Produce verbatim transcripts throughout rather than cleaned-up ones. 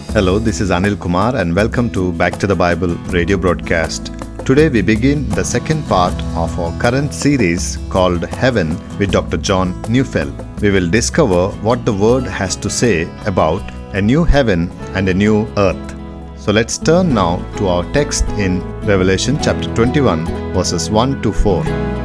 Hello, this is Anil Kumar and welcome to Back to the Bible radio broadcast. Today we begin the second part of our current series called Heaven with Doctor John Neufeld. We will discover what the Word has to say about a new heaven and a new earth. So let's turn now to our text in Revelation chapter twenty-one, verses one to four.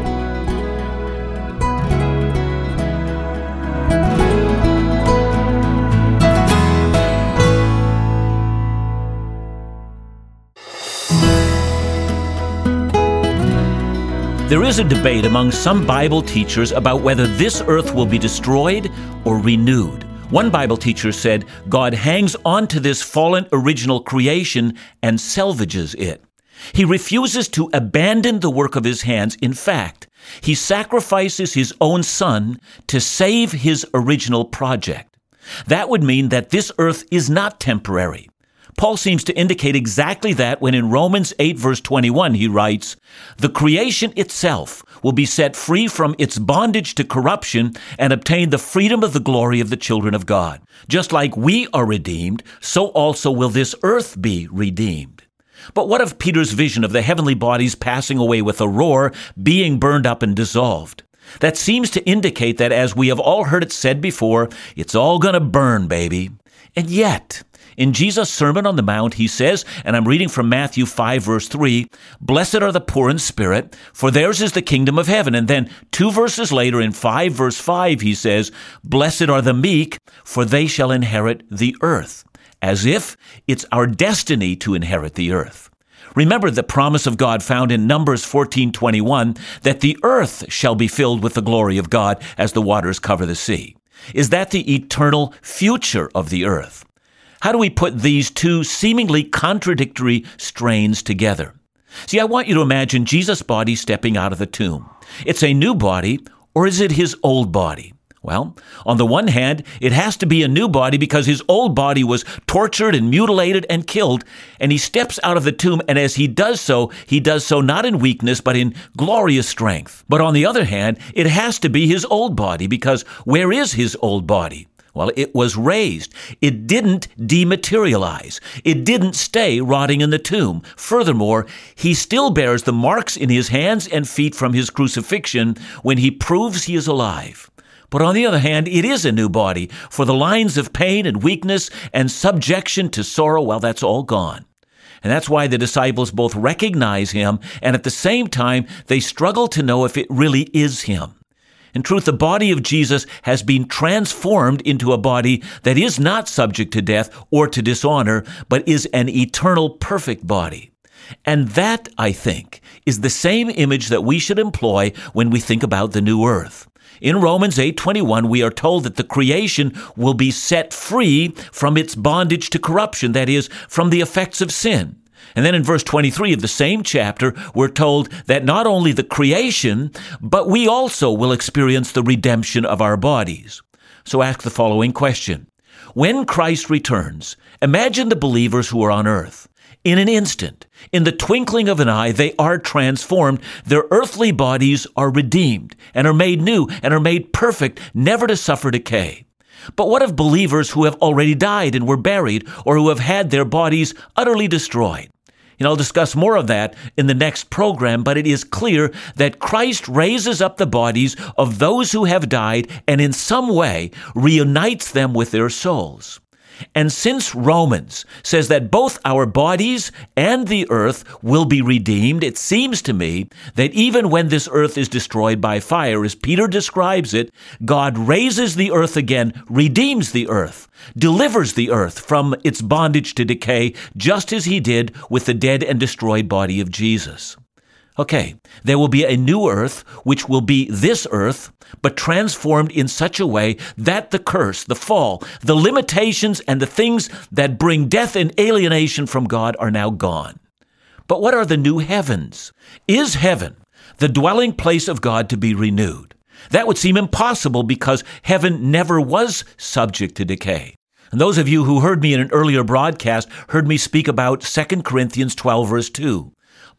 There is a debate among some Bible teachers about whether this earth will be destroyed or renewed. One Bible teacher said God hangs on to this fallen original creation and salvages it. He refuses to abandon the work of his hands. In fact, he sacrifices his own son to save his original project. That would mean that this earth is not temporary. Paul seems to indicate exactly that when in Romans eight verse twenty-one he writes, "The creation itself will be set free from its bondage to corruption and obtain the freedom of the glory of the children of God. Just like we are redeemed, so also will this earth be redeemed." But what of Peter's vision of the heavenly bodies passing away with a roar, being burned up and dissolved? That seems to indicate that, as we have all heard it said before, it's all going to burn, baby. And yet, in Jesus' Sermon on the Mount, he says, and I'm reading from Matthew five, verse three, "Blessed are the poor in spirit, for theirs is the kingdom of heaven." And then two verses later, in five, verse five, he says, "Blessed are the meek, for they shall inherit the earth," as if it's our destiny to inherit the earth. Remember the promise of God found in Numbers fourteen twenty-one, that the earth shall be filled with the glory of God as the waters cover the sea. Is that the eternal future of the earth? How do we put these two seemingly contradictory strains together? See, I want you to imagine Jesus' body stepping out of the tomb. It's a new body, or is it his old body? Well, on the one hand, it has to be a new body because his old body was tortured and mutilated and killed, and he steps out of the tomb, and as he does so, he does so not in weakness, but in glorious strength. But on the other hand, it has to be his old body, because where is his old body? Well, it was raised. It didn't dematerialize. It didn't stay rotting in the tomb. Furthermore, he still bears the marks in his hands and feet from his crucifixion when he proves he is alive. But on the other hand, it is a new body, for the lines of pain and weakness and subjection to sorrow, well, that's all gone. And that's why the disciples both recognize him, and at the same time, they struggle to know if it really is him. In truth, the body of Jesus has been transformed into a body that is not subject to death or to dishonor, but is an eternal, perfect body. And that, I think, is the same image that we should employ when we think about the new earth. In Romans eight twenty-one, we are told that the creation will be set free from its bondage to corruption, that is, from the effects of sin. And then in verse twenty-three of the same chapter, we're told that not only the creation, but we also will experience the redemption of our bodies. So ask the following question. When Christ returns, imagine the believers who are on earth. In an instant, in the twinkling of an eye, they are transformed. Their earthly bodies are redeemed and are made new and are made perfect, never to suffer decay. But what of believers who have already died and were buried, or who have had their bodies utterly destroyed? And I'll discuss more of that in the next program, but it is clear that Christ raises up the bodies of those who have died and in some way reunites them with their souls. And since Romans says that both our bodies and the earth will be redeemed, it seems to me that even when this earth is destroyed by fire, as Peter describes it, God raises the earth again, redeems the earth, delivers the earth from its bondage to decay, just as he did with the dead and destroyed body of Jesus. Okay, there will be a new earth, which will be this earth, but transformed in such a way that the curse, the fall, the limitations, and the things that bring death and alienation from God are now gone. But what are the new heavens? Is heaven, the dwelling place of God, to be renewed? That would seem impossible because heaven never was subject to decay. And those of you who heard me in an earlier broadcast heard me speak about Second Corinthians twelve, verse two.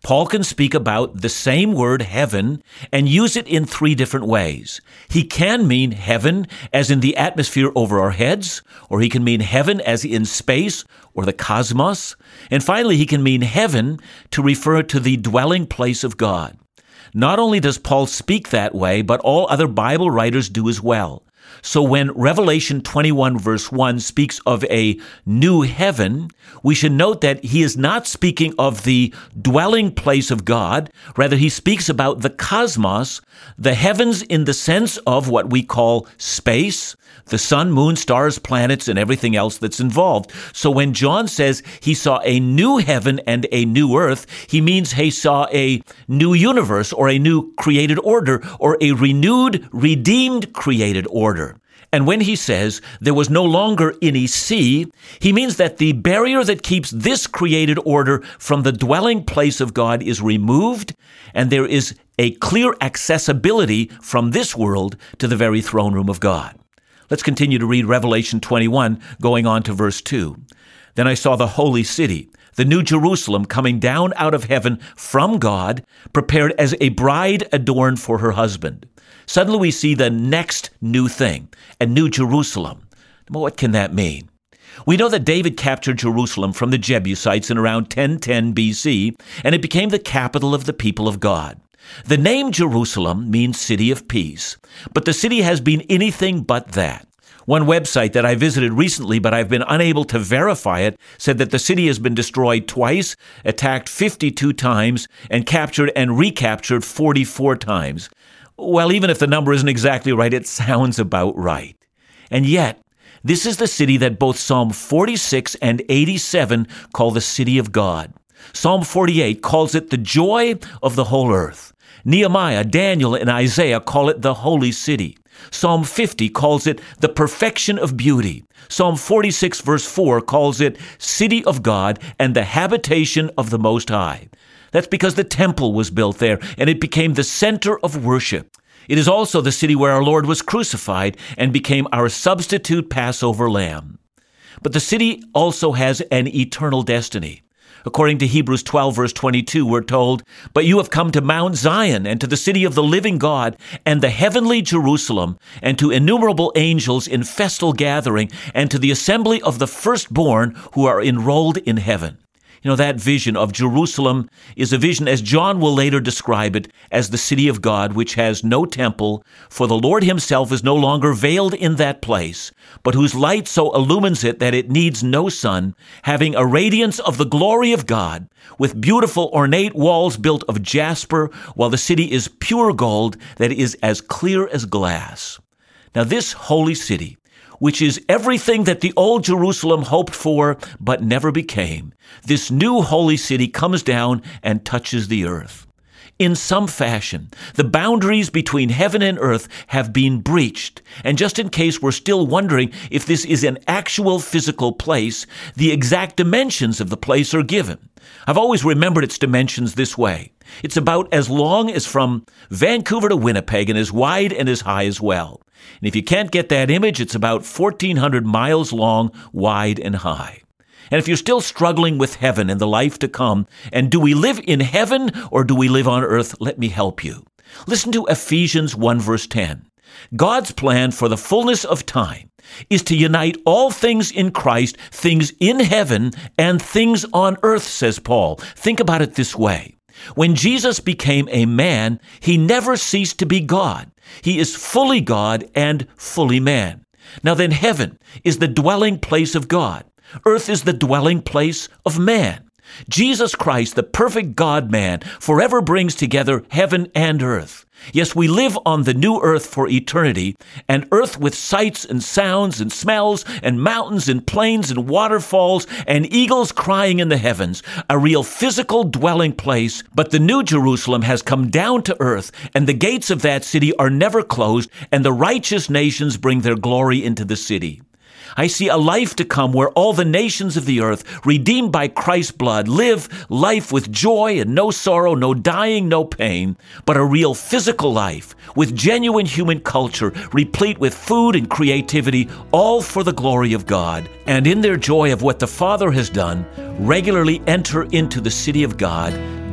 Paul can speak about the same word, heaven, and use it in three different ways. He can mean heaven as in the atmosphere over our heads, or he can mean heaven as in space or the cosmos. And finally, he can mean heaven to refer to the dwelling place of God. Not only does Paul speak that way, but all other Bible writers do as well. So when Revelation twenty-one verse one speaks of a new heaven, we should note that he is not speaking of the dwelling place of God. Rather, he speaks about the cosmos, the heavens in the sense of what we call space, the sun, moon, stars, planets, and everything else that's involved. So when John says he saw a new heaven and a new earth, he means he saw a new universe or a new created order or a renewed, redeemed created order. And when he says there was no longer any sea, he means that the barrier that keeps this created order from the dwelling place of God is removed, and there is a clear accessibility from this world to the very throne room of God. Let's continue to read Revelation twenty-one, going on to verse two. Then I saw the holy city, the new Jerusalem, coming down out of heaven from God, prepared as a bride adorned for her husband. Suddenly we see the next new thing, a new Jerusalem. Well, what can that mean? We know that David captured Jerusalem from the Jebusites in around ten ten B C, and it became the capital of the people of God. The name Jerusalem means city of peace, but the city has been anything but that. One website that I visited recently, but I've been unable to verify it, said that the city has been destroyed twice, attacked fifty-two times, and captured and recaptured forty-four times. Well, even if the number isn't exactly right, it sounds about right. And yet, this is the city that both Psalm forty-six and eighty-seven call the city of God. Psalm forty-eight calls it the joy of the whole earth. Nehemiah, Daniel, and Isaiah call it the holy city. Psalm fifty calls it the perfection of beauty. Psalm forty-six verse four calls it city of God and the habitation of the Most High. That's because the temple was built there and it became the center of worship. It is also the city where our Lord was crucified and became our substitute Passover lamb. But the city also has an eternal destiny. According to Hebrews twelve, verse twenty-two, we're told, "But you have come to Mount Zion and to the city of the living God and the heavenly Jerusalem and to innumerable angels in festal gathering and to the assembly of the firstborn who are enrolled in heaven." You know, that vision of Jerusalem is a vision, as John will later describe it, as the city of God, which has no temple, for the Lord himself is no longer veiled in that place, but whose light so illumines it that it needs no sun, having a radiance of the glory of God, with beautiful ornate walls built of jasper, while the city is pure gold that is as clear as glass. Now this holy city, which is everything that the old Jerusalem hoped for but never became, this new holy city comes down and touches the earth. In some fashion, the boundaries between heaven and earth have been breached. And just in case we're still wondering if this is an actual physical place, the exact dimensions of the place are given. I've always remembered its dimensions this way. It's about as long as from Vancouver to Winnipeg and as wide and as high as well. And if you can't get that image, it's about fourteen hundred miles long, wide, and high. And if you're still struggling with heaven and the life to come, and do we live in heaven or do we live on earth, let me help you. Listen to Ephesians one verse ten. God's plan for the fullness of time is to unite all things in Christ, things in heaven and things on earth, says Paul. Think about it this way. When Jesus became a man, he never ceased to be God. He is fully God and fully man. Now then, heaven is the dwelling place of God. Earth is the dwelling place of man. Jesus Christ, the perfect God-man, forever brings together heaven and earth. Yes, we live on the new earth for eternity, an earth with sights and sounds and smells and mountains and plains and waterfalls and eagles crying in the heavens, a real physical dwelling place. But the new Jerusalem has come down to earth, and the gates of that city are never closed, and the righteous nations bring their glory into the city. I see a life to come where all the nations of the earth, redeemed by Christ's blood, live life with joy and no sorrow, no dying, no pain, but a real physical life with genuine human culture, replete with food and creativity, all for the glory of God. And in their joy of what the Father has done, regularly enter into the city of God,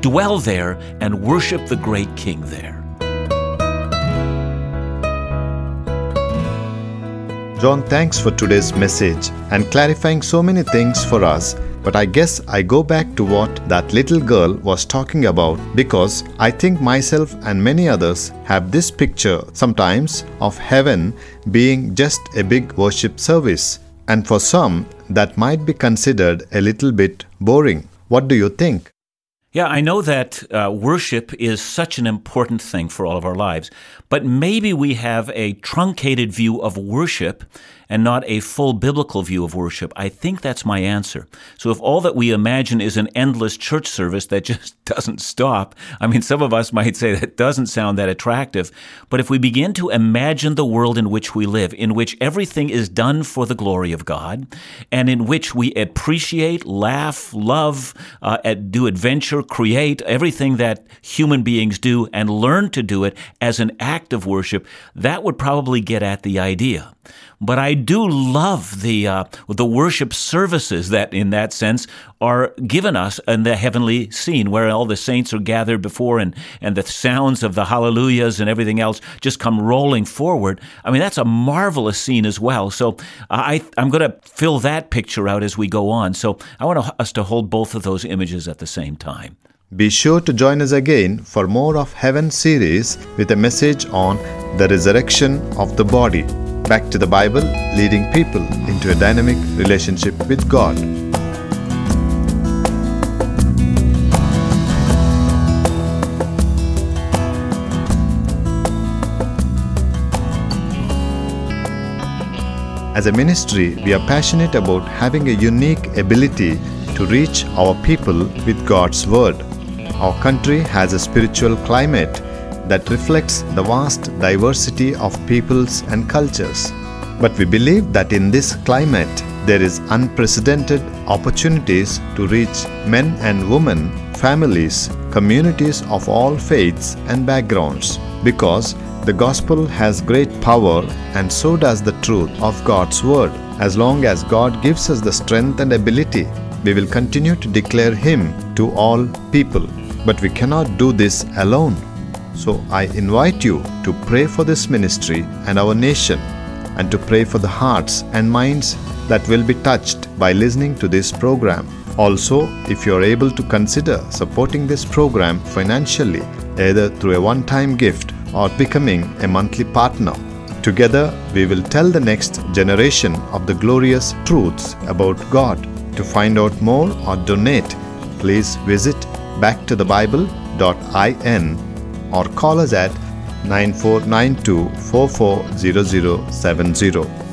dwell there and worship the great King there. John, thanks for today's message and clarifying so many things for us. But I guess I go back to what that little girl was talking about, because I think myself and many others have this picture sometimes of heaven being just a big worship service. And for some, that might be considered a little bit boring. What do you think? Yeah, I know that uh, worship is such an important thing for all of our lives, but maybe we have a truncated view of worship and not a full biblical view of worship. I think that's my answer. So if all that we imagine is an endless church service that just doesn't stop, I mean, some of us might say that doesn't sound that attractive, but if we begin to imagine the world in which we live, in which everything is done for the glory of God, and in which we appreciate, laugh, love, uh, do adventure, create, everything that human beings do, and learn to do it as an act of worship, that would probably get at the idea. But I do love the uh, the worship services that, in that sense, are given us in the heavenly scene, where all the saints are gathered before, and, and the sounds of the hallelujahs and everything else just come rolling forward. I mean, that's a marvelous scene as well. So I, I'm going to fill that picture out as we go on. So I want us to hold both of those images at the same time. Be sure to join us again for more of Heaven series with a message on the resurrection of the body. Back to the Bible, leading people into a dynamic relationship with God. As a ministry, we are passionate about having a unique ability to reach our people with God's Word. Our country has a spiritual climate that reflects the vast diversity of peoples and cultures. But we believe that in this climate, there is unprecedented opportunities to reach men and women, families, communities of all faiths and backgrounds, because the gospel has great power, and so does the truth of God's Word. As long as God gives us the strength and ability, we will continue to declare Him to all people. But we cannot do this alone. So I invite you to pray for this ministry and our nation, and to pray for the hearts and minds that will be touched by listening to this program. Also, if you are able to consider supporting this program financially, either through a one-time gift or becoming a monthly partner, together we will tell the next generation of the glorious truths about God. To find out more or donate, please visit back to the bible dot in or call us at nine four nine two, four four zero zero seven zero.